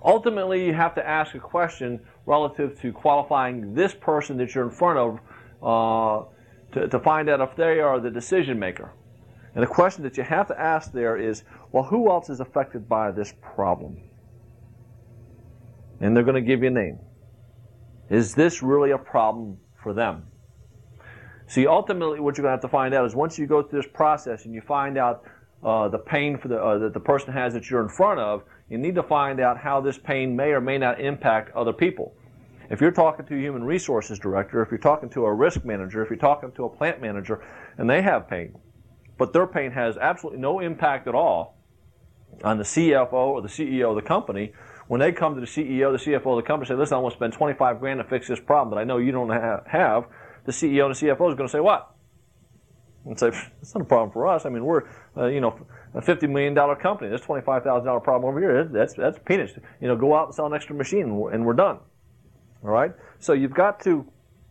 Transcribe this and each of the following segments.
Ultimately, you have to ask a question relative to qualifying this person that you're in front of to find out if they are the decision maker. And the question that you have to ask there is, well, who else is affected by this problem? And they're going to give you a name. Is this really a problem for them? See, ultimately what you're going to have to find out is once you go through this process and you find out the pain that the person has that you're in front of, you need to find out how this pain may or may not impact other people. If you're talking to a human resources director, if you're talking to a risk manager, if you're talking to a plant manager, and they have pain, but their pain has absolutely no impact at all on the CFO or the CEO of the company, when they come to the CEO, the CFO of the company, say, listen, I want to spend $25,000 to fix this problem that I know you don't have, the CEO and the CFO is going to say, what? And say, it's not a problem for us. I mean, we're, a $50 million company. This $25,000 problem over here, that's peanuts. Go out and sell an extra machine and we're done. All right? So you've got to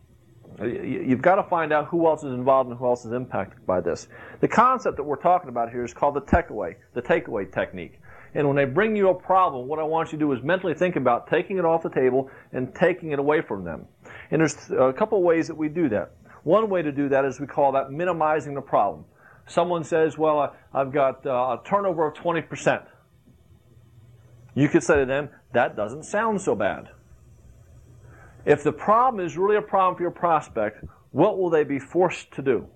find out who else is involved and who else is impacted by this. The concept that we're talking about here is called the takeaway technique. And when they bring you a problem, what I want you to do is mentally think about taking it off the table and taking it away from them. And there's a couple of ways that we do that. One way to do that is we call that minimizing the problem. Someone says, well, I've got a turnover of 20%. You could say to them, that doesn't sound so bad. If the problem is really a problem for your prospect, what will they be forced to do?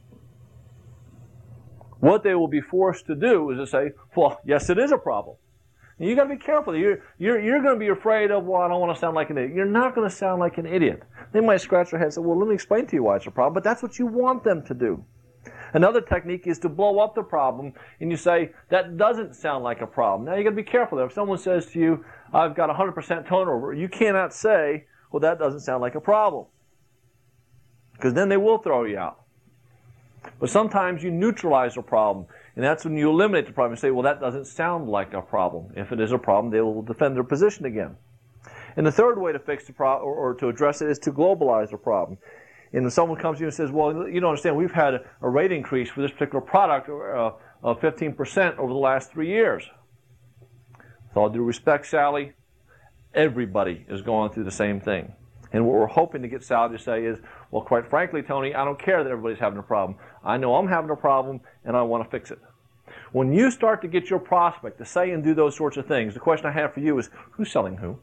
What they will be forced to do is to say, well, yes, it is a problem. And you've got to be careful. You're going to be afraid of, well, I don't want to sound like an idiot. You're not going to sound like an idiot. They might scratch their head and say, well, let me explain to you why it's a problem, but that's what you want them to do. Another technique is to blow up the problem, and you say, that doesn't sound like a problem. Now, you've got to be careful there. If someone says to you, I've got 100% turnover, you cannot say, well, that doesn't sound like a problem, because then they will throw you out. But sometimes you neutralize the problem, and that's when you eliminate the problem. You say, well, that doesn't sound like a problem. If it is a problem, they will defend their position again. And the third way to fix the problem or to address it is to globalize the problem. And if someone comes to you and says, well, you don't understand, we've had a rate increase for this particular product of 15% over the last 3 years. With all due respect, Sally, everybody is going through the same thing. And what we're hoping to get Sally to say is, well, quite frankly, Tony, I don't care that everybody's having a problem. I know I'm having a problem, and I want to fix it. When you start to get your prospect to say and do those sorts of things, the question I have for you is, who's selling who?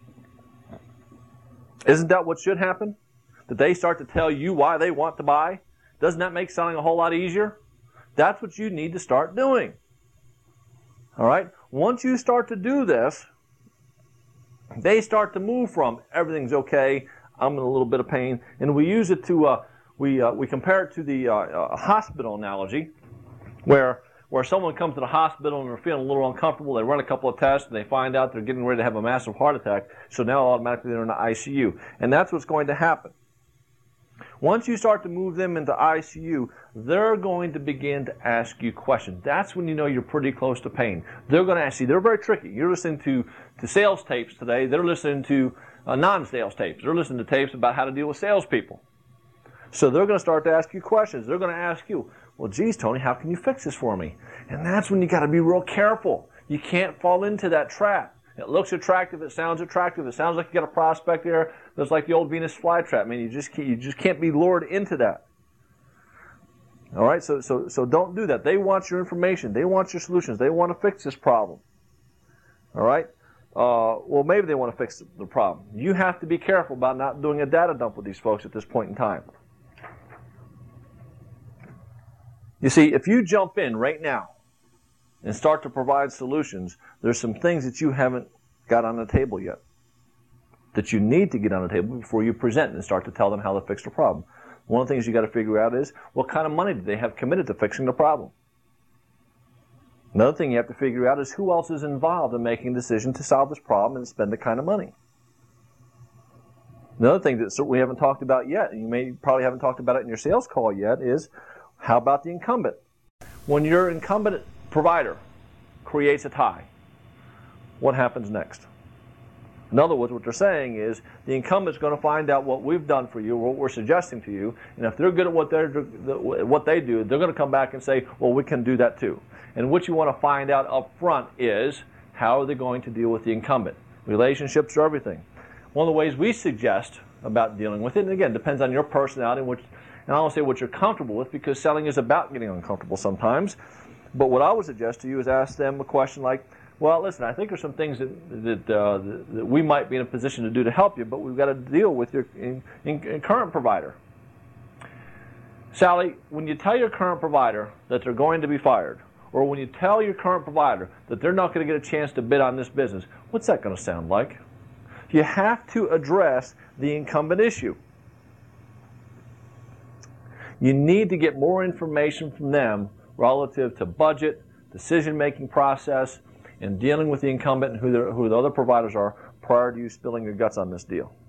Isn't that what should happen? That they start to tell you why they want to buy? Doesn't that make selling a whole lot easier? That's what you need to start doing. All right? Once you start to do this, they start to move from everything's okay, I'm in a little bit of pain, and we use it to we compare it to the hospital analogy, where someone comes to the hospital and they're feeling a little uncomfortable. They run a couple of tests and they find out they're getting ready to have a massive heart attack. So now automatically they're in the ICU, and that's what's going to happen. Once you start to move them into ICU, they're going to begin to ask you questions. That's when you know you're pretty close to pain. They're going to ask you. They're very tricky. You're listening to sales tapes today. They're listening to non-sales tapes. They're listening to tapes about how to deal with salespeople. So they're going to start to ask you questions. They're going to ask you, well, geez, Tony, how can you fix this for me? And that's when you got to be real careful. You can't fall into that trap. It looks attractive. It sounds attractive. It sounds like you got a prospect there. It's like the old Venus flytrap. I mean, you just can't be lured into that. All right, so don't do that. They want your information. They want your solutions. They want to fix this problem. All right. Well, maybe they want to fix the problem. You have to be careful about not doing a data dump with these folks at this point in time. You see, if you jump in right now and start to provide solutions, there's some things that you haven't got on the table yet that you need to get on the table before you present and start to tell them how to fix the problem. One of the things you got to figure out is, what kind of money do they have committed to fixing the problem? Another thing you have to figure out is who else is involved in making a decision to solve this problem and spend the kind of money. Another thing that we haven't talked about yet, and you probably haven't talked about it in your sales call yet, is how about the incumbent? When your incumbent provider creates a tie, what happens next? In other words, what they're saying is the incumbent's going to find out what we've done for you, what we're suggesting to you, and if they're good at what they do, they're going to come back and say, well, we can do that too. And what you want to find out up front is, how are they going to deal with the incumbent? Relationships are everything. One of the ways we suggest about dealing with it, and again, depends on your personality, and I don't say what you're comfortable with, because selling is about getting uncomfortable sometimes. But what I would suggest to you is ask them a question like, well, listen, I think there's some things that we might be in a position to do to help you, but we've got to deal with your current provider. Sally, when you tell your current provider that they're going to be fired, or when you tell your current provider that they're not going to get a chance to bid on this business, what's that going to sound like? You have to address the incumbent issue. You need to get more information from them relative to budget, decision-making process, and dealing with the incumbent and who the other providers are prior to you spilling your guts on this deal.